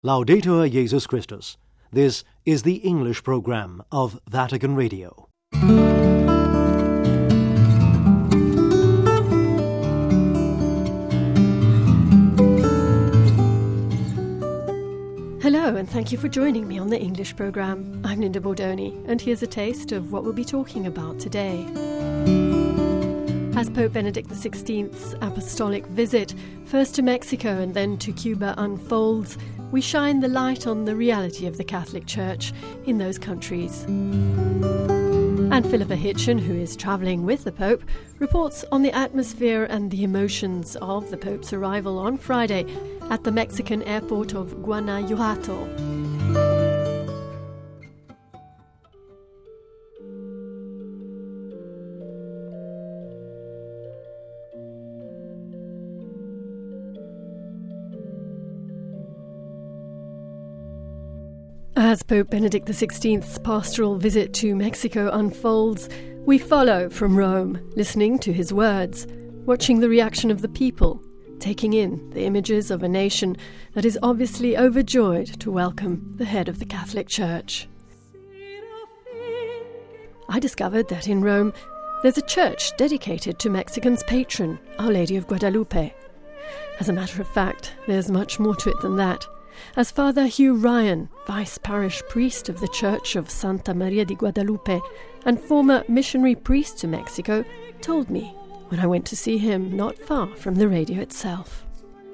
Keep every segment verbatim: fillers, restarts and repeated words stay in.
Laudetur Jesus Christus. This is the English program of Vatican Radio. Hello, and thank you for joining me on the English program. I'm Linda Bordoni, and here's a taste of what we'll be talking about today. As Pope Benedict the sixteenth's apostolic visit, first to Mexico and then to Cuba, unfolds, we shine the light on the reality of the Catholic Church in those countries. And Philippa Hitchen, who is travelling with the Pope, reports on the atmosphere and the emotions of the Pope's arrival on Friday at the Mexican airport of Guanajuato. As Pope Benedict the sixteenth's pastoral visit to Mexico unfolds, we follow from Rome, listening to his words, watching the reaction of the people, taking in the images of a nation that is obviously overjoyed to welcome the head of the Catholic Church. I discovered that in Rome there's a church dedicated to Mexicans' patron, Our Lady of Guadalupe. As a matter of fact, there's much more to it than that. As Father Hugh Ryan, vice parish priest of the Church of Santa Maria de Guadalupe and former missionary priest to Mexico, told me when I went to see him not far from the radio itself.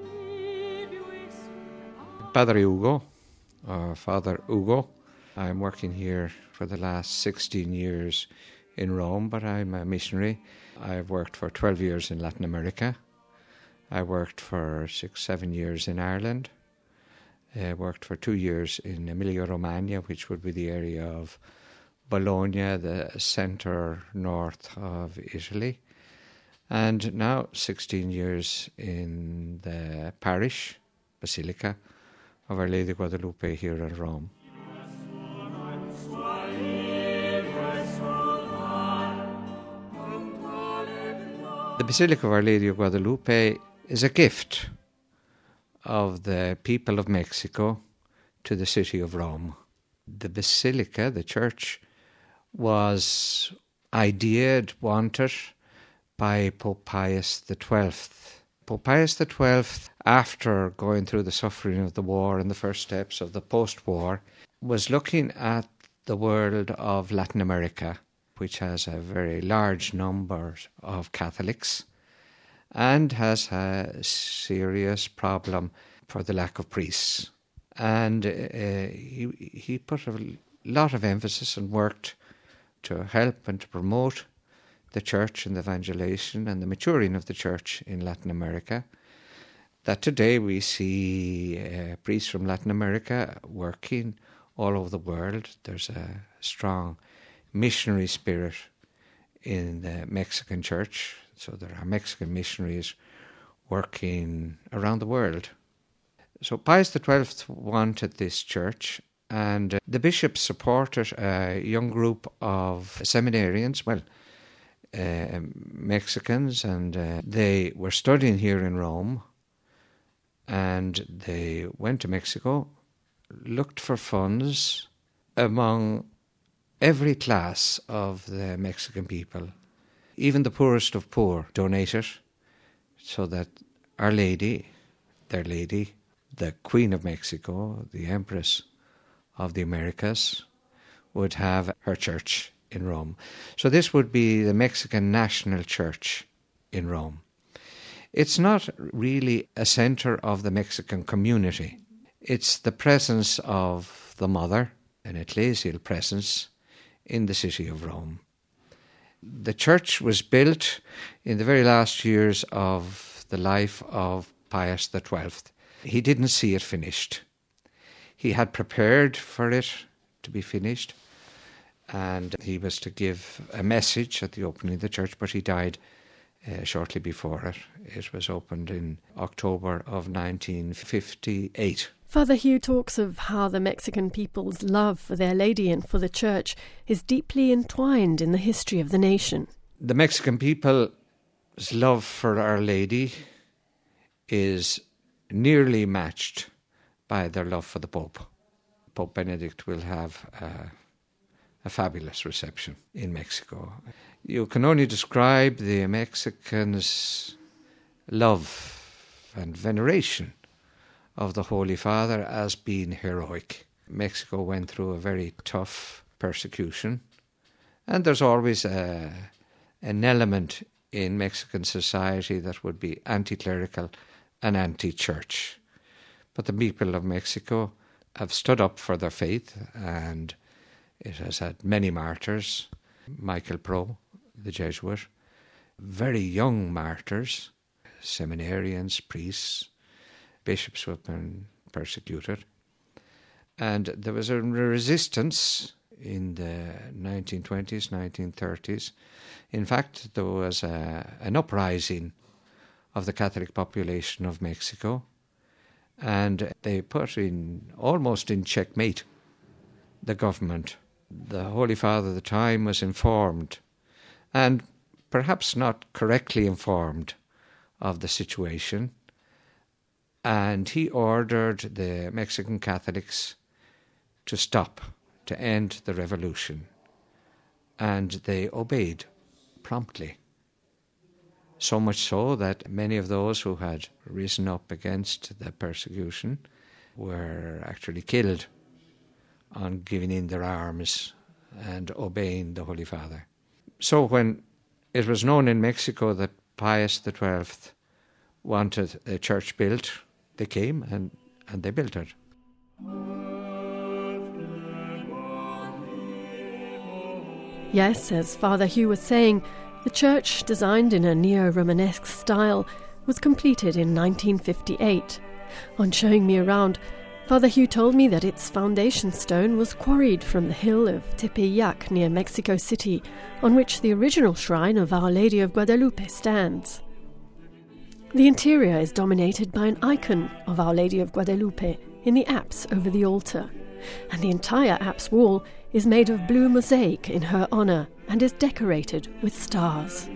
Padre Hugo, or Father Hugo. I'm working here for the last sixteen years in Rome, but I'm a missionary. I've worked for twelve years in Latin America. I worked for six, seven years in Ireland. I worked for two years in Emilia-Romagna, which would be the area of Bologna, the centre north of Italy. And now sixteen years in the parish, Basilica of Our Lady of Guadalupe here in Rome. The Basilica of Our Lady of Guadalupe is a gift of the people of Mexico to the city of Rome. The Basilica, the church, was ideated, wanted by Pope Pius the twelfth. Pope Pius the twelfth, after going through the suffering of the war and the first steps of the post-war, was looking at the world of Latin America, which has a very large number of Catholics, and has a serious problem for the lack of priests. And uh, he, he put a lot of emphasis and worked to help and to promote the church and the evangelization and the maturing of the church in Latin America. That today we see uh, priests from Latin America working all over the world. There's a strong missionary spirit in the Mexican church. So there are Mexican missionaries working around the world. So Pius the twelfth wanted this church, and uh, the bishops supported a young group of seminarians, well, uh, Mexicans, and uh, they were studying here in Rome, and they went to Mexico, looked for funds among every class of the Mexican people. Even the poorest of poor donated, so that Our Lady, their lady, the Queen of Mexico, the Empress of the Americas, would have her church in Rome. So this would be the Mexican National Church in Rome. It's not really a centre of the Mexican community. It's the presence of the Mother, an ecclesial presence, in the city of Rome. The church was built in the very last years of the life of Pius the twelfth. He didn't see it finished. He had prepared for it to be finished, and he was to give a message at the opening of the church, but he died uh, shortly before it. It was opened in October of nineteen fifty-eight. Father Hugh talks of how the Mexican people's love for their Lady and for the Church is deeply entwined in the history of the nation. The Mexican people's love for Our Lady is nearly matched by their love for the Pope. Pope Benedict will have uh, a fabulous reception in Mexico. You can only describe the Mexicans' love and veneration of the Holy Father as being heroic. Mexico went through a very tough persecution, and there's always a, an element in Mexican society that would be anti-clerical and anti-church. But the people of Mexico have stood up for their faith, and it has had many martyrs. Michael Pro, the Jesuit, very young martyrs, seminarians, priests, bishops who have been persecuted. And there was a resistance in the nineteen twenties, nineteen thirties. In fact, there was a, an uprising of the Catholic population of Mexico, and they put in, almost in checkmate, the government. The Holy Father at the time was informed, and perhaps not correctly informed, of the situation, and he ordered the Mexican Catholics to stop, to end the revolution, and they obeyed promptly. So much so that many of those who had risen up against the persecution were actually killed on giving in their arms and obeying the Holy Father. So when it was known in Mexico that Pius the Twelfth wanted a church built, they came and, and they built it. Yes, as Father Hugh was saying, the church, designed in a neo-Romanesque style, was completed in nineteen fifty-eight. On showing me around, Father Hugh told me that its foundation stone was quarried from the hill of Tepeyac near Mexico City, on which the original shrine of Our Lady of Guadalupe stands. The interior is dominated by an icon of Our Lady of Guadalupe in the apse over the altar, and the entire apse wall is made of blue mosaic in her honour and is decorated with stars.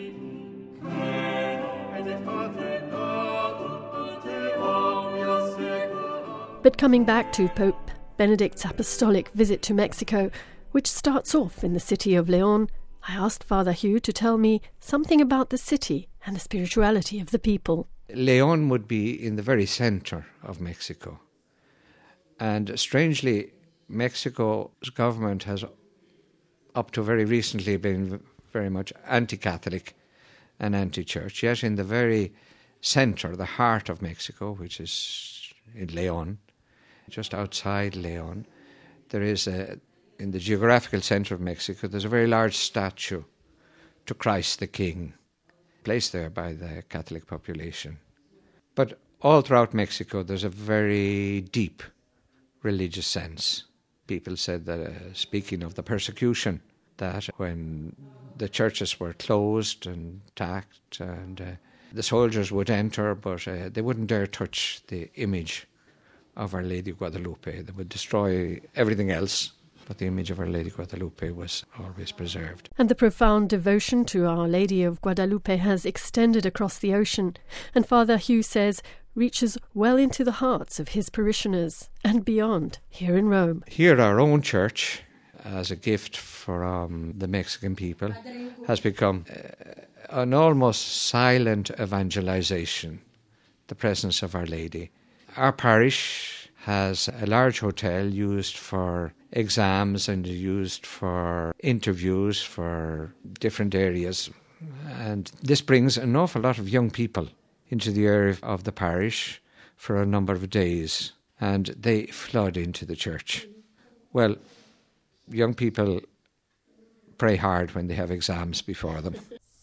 But coming back to Pope Benedict's apostolic visit to Mexico, which starts off in the city of León, I asked Father Hugh to tell me something about the city and the spirituality of the people. León would be in the very centre of Mexico. And strangely, Mexico's government has, up to very recently, been very much anti-Catholic and anti-church. Yet in the very centre, the heart of Mexico, which is in León, just outside León, there is a, in the geographical centre of Mexico, there's a very large statue to Christ the King, placed there by the Catholic population. But all throughout Mexico, there's a very deep religious sense. People said that, uh, speaking of the persecution, that when the churches were closed and attacked, and uh, the soldiers would enter, but uh, they wouldn't dare touch the image of Our Lady of Guadalupe. They would destroy everything else, but the image of Our Lady of Guadalupe was always preserved. And the profound devotion to Our Lady of Guadalupe has extended across the ocean, and Father Hugh says reaches well into the hearts of his parishioners and beyond here in Rome. Here, our own church, as a gift from um, the Mexican people, has become uh, an almost silent evangelization, the presence of Our Lady. Our parish has a large hotel used for exams and used for interviews for different areas. And this brings an awful lot of young people into the area of the parish for a number of days, and they flood into the church. Well, young people pray hard when they have exams before them.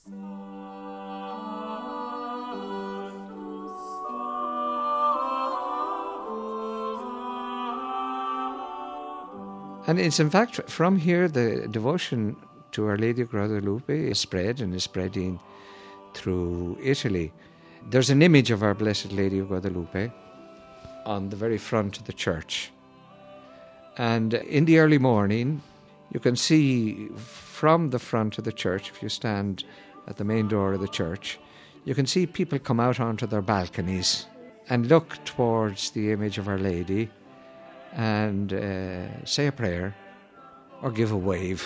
And it's in fact from here the devotion to Our Lady of Guadalupe is spread and is spreading through Italy. There's an image of Our Blessed Lady of Guadalupe on the very front of the church. And in the early morning, you can see from the front of the church, if you stand at the main door of the church, you can see people come out onto their balconies and look towards the image of Our Lady and uh, say a prayer or give a wave.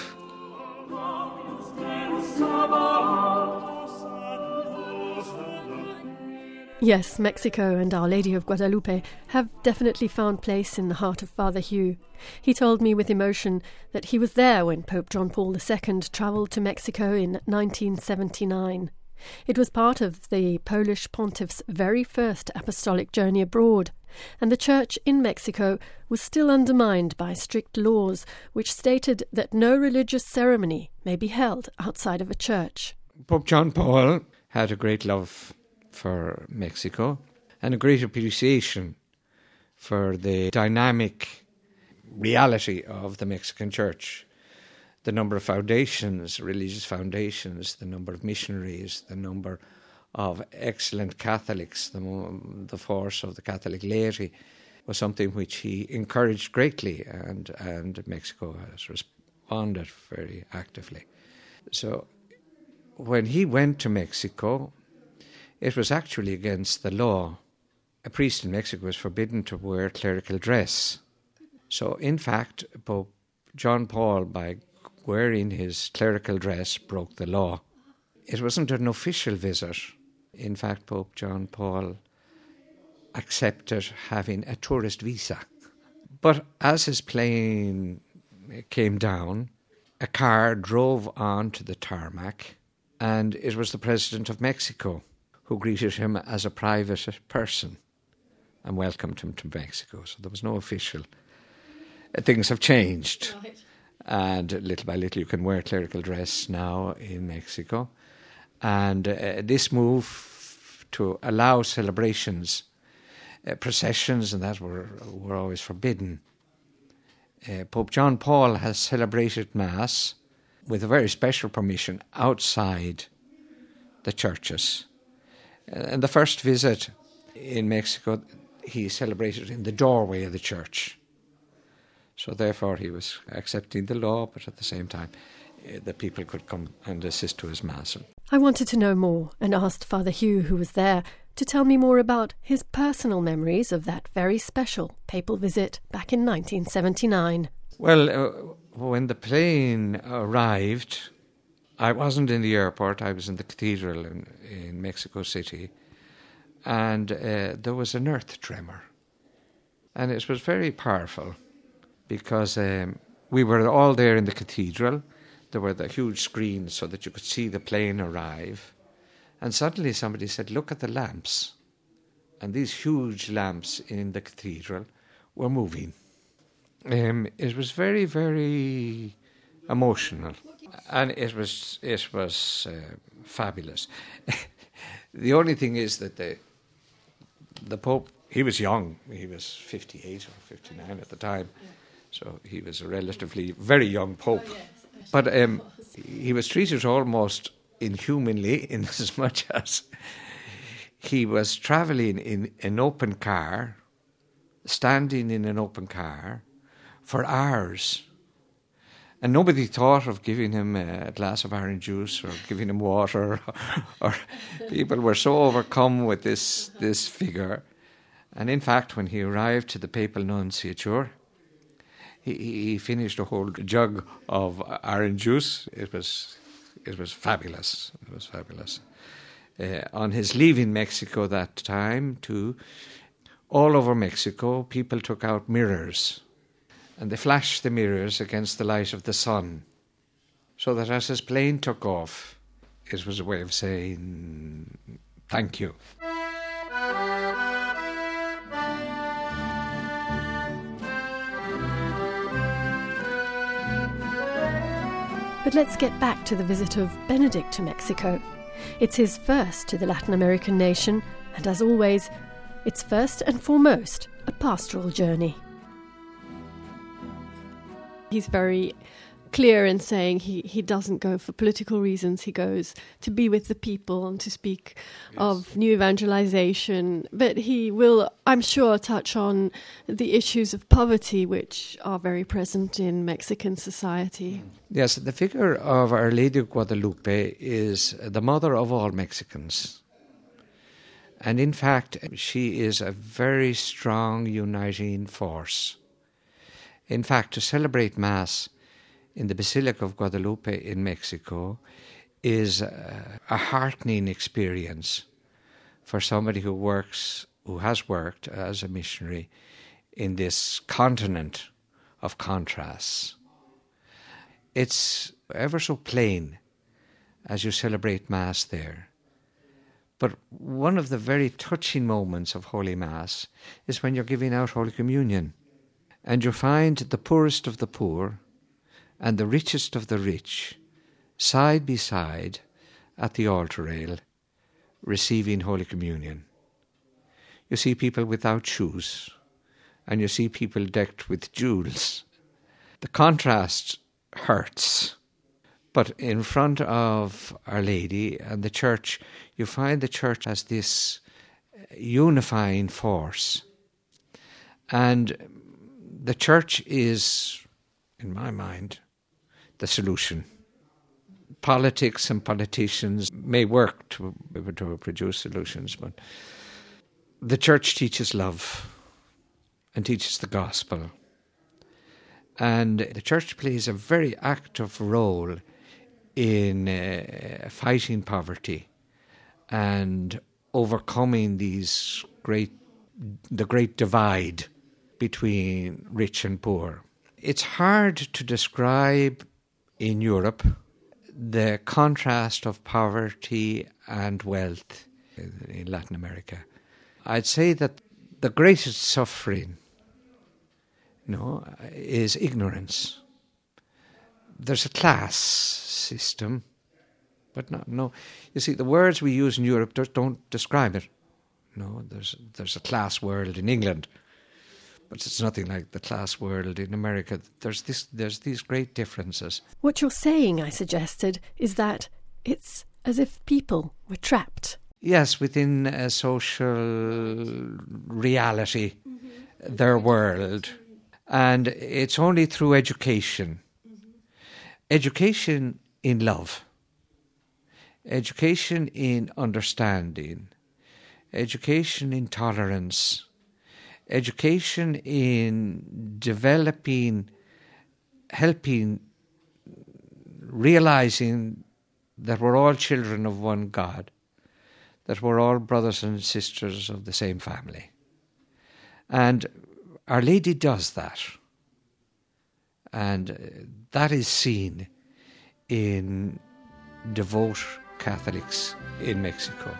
Yes, Mexico and Our Lady of Guadalupe have definitely found place in the heart of Father Hugh. He told me with emotion that he was there when Pope John Paul the Second travelled to Mexico in nineteen seventy-nine. It was part of the Polish pontiff's very first apostolic journey abroad, and the church in Mexico was still undermined by strict laws which stated that no religious ceremony may be held outside of a church. Pope John Paul had a great love for Mexico and a great appreciation for the dynamic reality of the Mexican church. The number of foundations, religious foundations, the number of missionaries, the number of excellent Catholics, the, the force of the Catholic laity was something which he encouraged greatly, and, and Mexico has responded very actively. So when he went to Mexico, it was actually against the law. A priest in Mexico was forbidden to wear clerical dress. So in fact, Pope John Paul, by wearing his clerical dress, broke the law. It wasn't an official visit. In fact, Pope John Paul accepted having a tourist visa. But as his plane came down, a car drove onto the tarmac, and it was the President of Mexico who greeted him as a private person and welcomed him to Mexico. So there was no official. Things have changed. Right. And little by little you can wear clerical dress now in Mexico. And uh, this move to allow celebrations, uh, processions and that were, were always forbidden. Uh, Pope John Paul has celebrated Mass with a very special permission outside the churches. Uh, and the first visit in Mexico, he celebrated in the doorway of the church. So therefore he was accepting the law, but at the same time uh, the people could come and assist to his Mass. I wanted to know more and asked Father Hugh, who was there, to tell me more about his personal memories of that very special papal visit back in nineteen seventy-nine. Well, uh, when the plane arrived, I wasn't in the airport, I was in the cathedral in, in Mexico City, and uh, there was an earth tremor. And it was very powerful, because um, we were all there in the cathedral. There were the huge screens so that you could see the plane arrive. And suddenly somebody said, look at the lamps. And these huge lamps in the cathedral were moving. Um, it was very, very emotional. And it was it was uh, fabulous. The only thing is that the the Pope, he was young. He was fifty-eight or fifty-nine at the time. Yeah. So he was a relatively very young Pope. Oh, yes, but um, he was treated almost inhumanly in as much as he was travelling in an open car, standing in an open car for hours. And nobody thought of giving him a glass of orange juice or giving him water. Or, or people were so overcome with this, this figure. And in fact, when he arrived to the papal nunciature, He, he finished a whole jug of orange juice. It was, it was fabulous. It was fabulous. Uh, on his leaving Mexico that time, too, all over Mexico, people took out mirrors, and they flashed the mirrors against the light of the sun, so that as his plane took off, it was a way of saying thank you. But let's get back to the visit of Benedict to Mexico. It's his first to the Latin American nation, and as always, it's first and foremost a pastoral journey. He's very clear in saying he, he doesn't go for political reasons. He goes to be with the people and to speak yes. of new evangelization. But he will, I'm sure, touch on the issues of poverty, which are very present in Mexican society. Yes, the figure of Our Lady of Guadalupe is the mother of all Mexicans. And in fact, she is a very strong uniting force. In fact, to celebrate Mass in the Basilica of Guadalupe in Mexico is a, a heartening experience for somebody who works, who has worked as a missionary in this continent of contrasts. It's ever so plain as you celebrate Mass there. But one of the very touching moments of Holy Mass is when you're giving out Holy Communion, and you find the poorest of the poor and the richest of the rich side by side at the altar rail receiving Holy Communion. You see people without shoes, and you see people decked with jewels. The contrast hurts. But in front of Our Lady and the Church, you find the Church as this unifying force. And the Church is, in my mind, the solution. Politics and politicians may work to, to produce solutions, but the Church teaches love and teaches the gospel. And the Church plays a very active role in uh, fighting poverty and overcoming these great, the great divide between rich and poor. It's hard to describe in Europe the contrast of poverty and wealth in Latin America. I'd say that the greatest suffering, you know, is ignorance. There's a class system, but no, no. You see, the words we use in Europe don't describe it. No, there's there's a class world in England, but it's nothing like the class world in America. There's this, there's these great differences. What you're saying, I suggested, is that it's as if people were trapped. Yes, within a social reality, mm-hmm. their world. And it's only through education. Mm-hmm. Education in love. Education in understanding. Education in tolerance. Education in developing, helping, realizing that we're all children of one God, that we're all brothers and sisters of the same family. And Our Lady does that. And that is seen in devout Catholics in Mexico.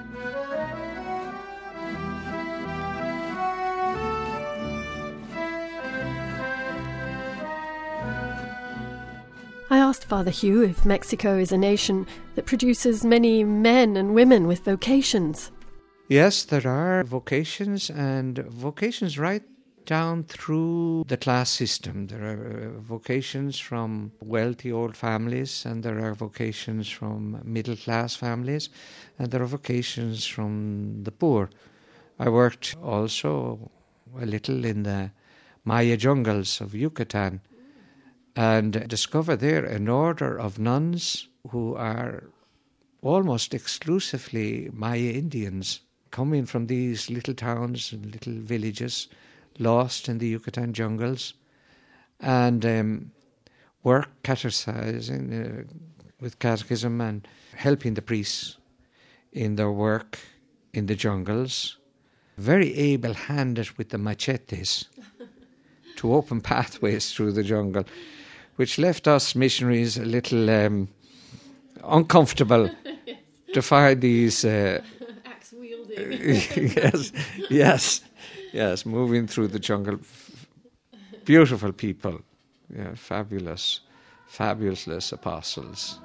I asked Father Hugh if Mexico is a nation that produces many men and women with vocations. Yes, there are vocations, and vocations right down through the class system. There are vocations from wealthy old families, and there are vocations from middle-class families, and there are vocations from the poor. I worked also a little in the Maya jungles of Yucatan, and discover there an order of nuns who are almost exclusively Maya Indians, coming from these little towns and little villages, lost in the Yucatan jungles, and um, work catechizing uh, with catechism and helping the priests in their work in the jungles, very able-handed with the machetes to open pathways through the jungle, which left us missionaries a little um, uncomfortable yes. to find these... Uh, Axe-wielding. yes, yes, yes, moving through the jungle. Beautiful people, yeah, fabulous, fabulous apostles.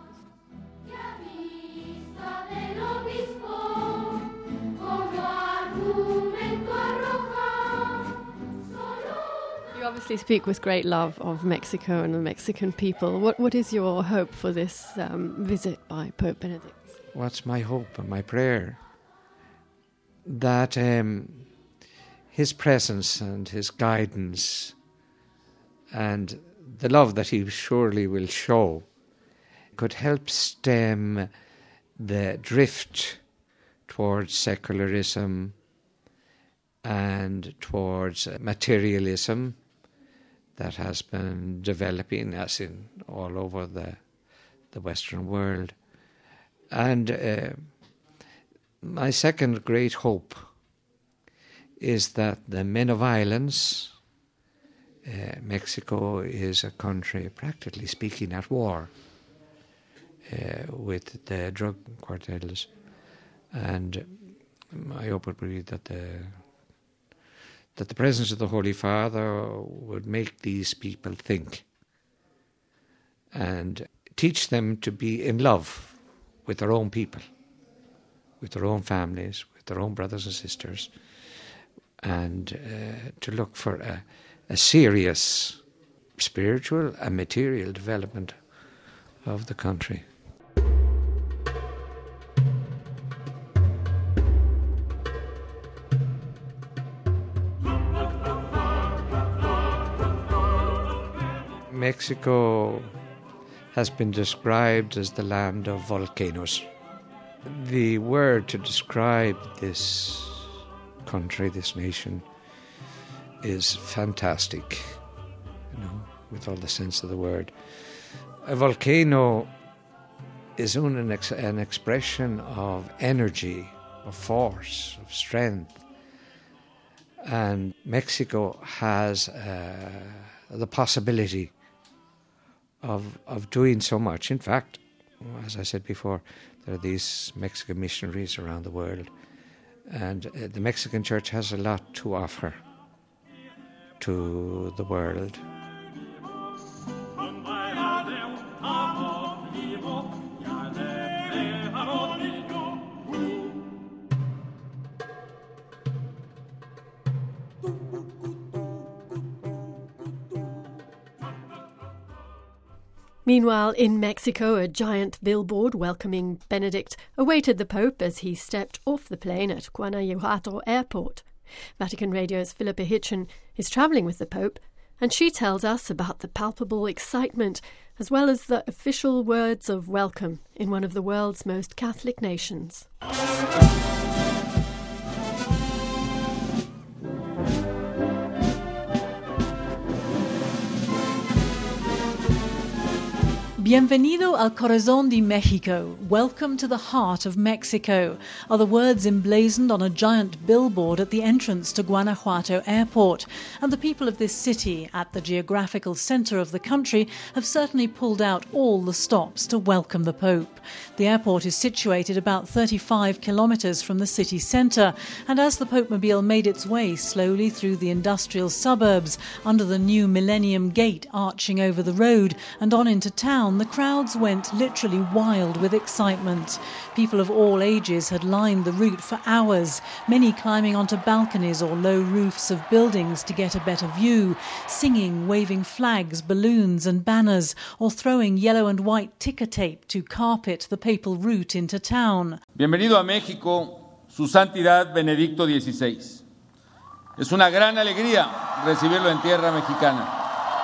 You obviously speak with great love of Mexico and the Mexican people. What What is your hope for this um, visit by Pope Benedict? What's my hope and my prayer? That um, his presence and his guidance and the love that he surely will show could help stem the drift towards secularism and towards materialism that has been developing, as in all over the the Western world. And uh, my second great hope is that the men of violence, uh, Mexico is a country, practically speaking, at war uh, with the drug cartels. And I hope it will be that the that the presence of the Holy Father would make these people think and teach them to be in love with their own people, with their own families, with their own brothers and sisters, and uh, to look for a, a serious spiritual and material development of the country. Mexico has been described as the land of volcanoes. The word to describe this country, this nation, is fantastic, you know, with all the sense of the word. A volcano is an, ex- an expression of energy, of force, of strength. And Mexico has uh, the possibility of of doing so much. In fact, as I said before, there are these Mexican missionaries around the world, and uh, the Mexican church has a lot to offer to the world. Meanwhile, in Mexico, a giant billboard welcoming Benedict awaited the Pope as he stepped off the plane at Guanajuato Airport. Vatican Radio's Philippa Hitchen is travelling with the Pope, and she tells us about the palpable excitement as well as the official words of welcome in one of the world's most Catholic nations. Bienvenido al corazón de México. Welcome to the heart of Mexico are the words emblazoned on a giant billboard at the entrance to Guanajuato Airport. And the people of this city, at the geographical centre of the country, have certainly pulled out all the stops to welcome the Pope. The airport is situated about thirty-five kilometres from the city centre, and as the Popemobile made its way slowly through the industrial suburbs, under the new Millennium Gate arching over the road and on into town, the crowds went literally wild with excitement. People of all ages had lined the route for hours, many climbing onto balconies or low roofs of buildings to get a better view, singing, waving flags, balloons and banners, or throwing yellow and white ticker tape to carpet the papal route into town. Bienvenido a México, Su Santidad Benedicto dieciséis. Es una gran alegría recibirlo en tierra mexicana.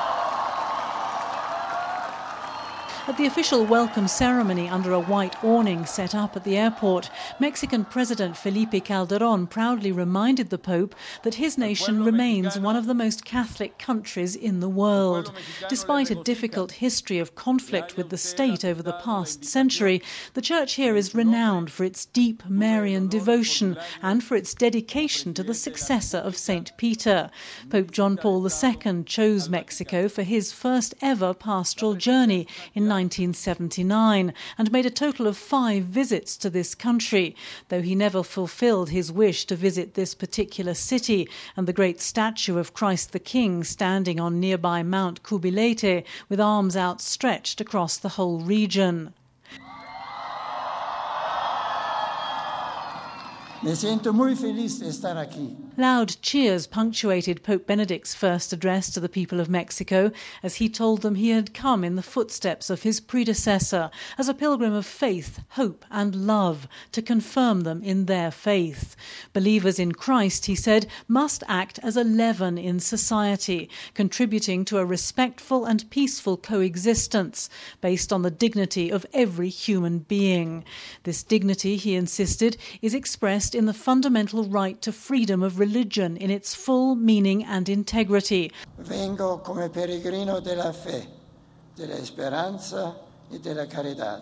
At the official welcome ceremony under a white awning set up at the airport, Mexican President Felipe Calderón proudly reminded the Pope that his nation remains one of the most Catholic countries in the world. Despite a difficult history of conflict with the state over the past century, the Church here is renowned for its deep Marian devotion and for its dedication to the successor of Saint Peter. Pope John Paul the Second chose Mexico for his first ever pastoral journey in nineteen seventy-nine and made a total of five visits to this country, though he never fulfilled his wish to visit this particular city and the great statue of Christ the King standing on nearby Mount Cubilete with arms outstretched across the whole region. Me siento muy feliz de estar aquí. Loud cheers punctuated Pope Benedict's first address to the people of Mexico as he told them he had come in the footsteps of his predecessor as a pilgrim of faith, hope and love to confirm them in their faith. Believers in Christ, he said, must act as a leaven in society, contributing to a respectful and peaceful coexistence based on the dignity of every human being. This dignity, he insisted, is expressed in the fundamental right to freedom of religion in its full meaning and integrity. Vengo come peregrino della fe, della esperanza y de la caridad.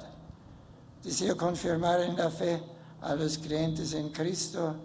Deseo confirmar en la fe a los creyentes en Cristo,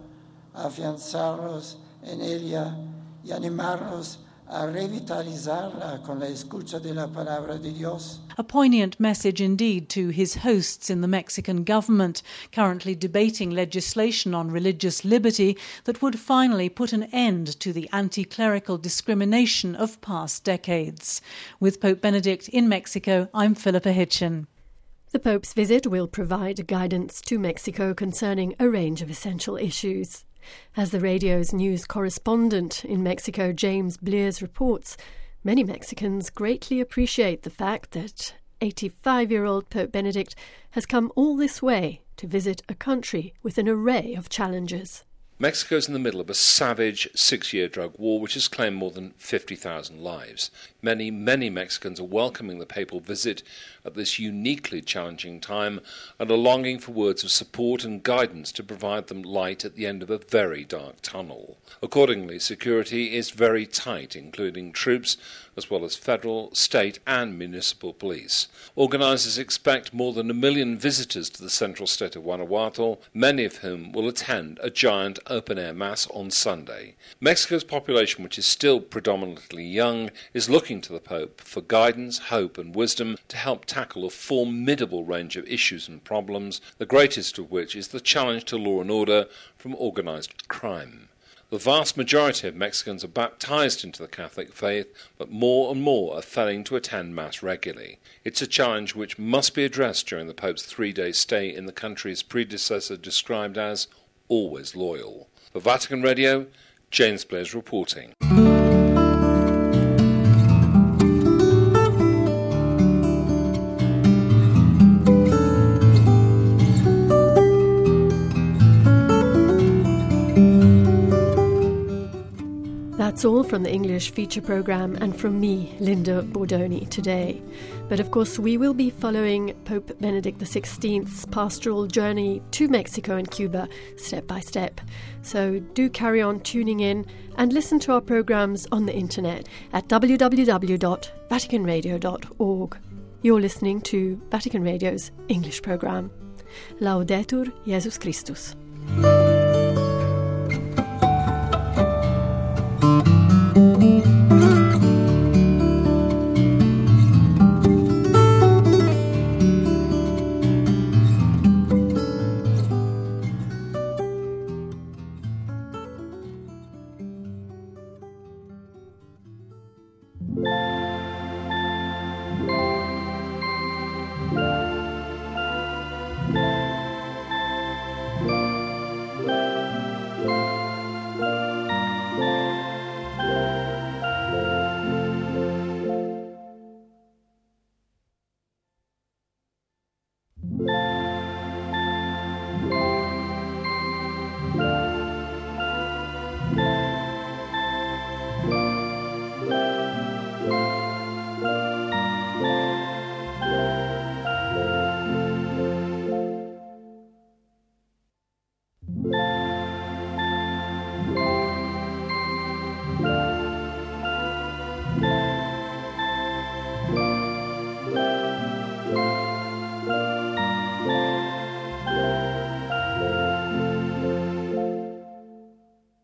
afianzarlos en ella y animarlos a revitalizarla con la escucha de la palabra de Dios. A poignant message indeed to his hosts in the Mexican government, currently debating legislation on religious liberty that would finally put an end to the anti-clerical discrimination of past decades. With Pope Benedict in Mexico, I'm Philippa Hitchin. The Pope's visit will provide guidance to Mexico concerning a range of essential issues. As the radio's news correspondent in Mexico, James Blears, reports, many Mexicans greatly appreciate the fact that eighty-five-year-old Pope Benedict has come all this way to visit a country with an array of challenges. Mexico's in the middle of a savage six-year drug war which has claimed more than fifty thousand lives. Many, many Mexicans are welcoming the papal visit at this uniquely challenging time and are longing for words of support and guidance to provide them light at the end of a very dark tunnel. Accordingly, security is very tight, including troops as well as federal, state and municipal police. Organisers expect more than a million visitors to the central state of Guanajuato, many of whom will attend a giant open-air mass on Sunday. Mexico's population, which is still predominantly young, is looking to the Pope for guidance, hope and wisdom to help tackle a formidable range of issues and problems, the greatest of which is the challenge to law and order from organised crime. The vast majority of Mexicans are baptized into the Catholic faith, but more and more are failing to attend Mass regularly. It's a challenge which must be addressed during the Pope's three-day stay in the country his predecessor described as always loyal. For Vatican Radio, James Blears reporting. That's all from the English feature programme and from me, Linda Bordoni, today. But of course we will be following Pope Benedict the sixteenth's pastoral journey to Mexico and Cuba step by step. So do carry on tuning in and listen to our programmes on the internet at w w w dot vatican radio dot org. You're listening to Vatican Radio's English programme. Laudetur Jesus Christus. Thank you.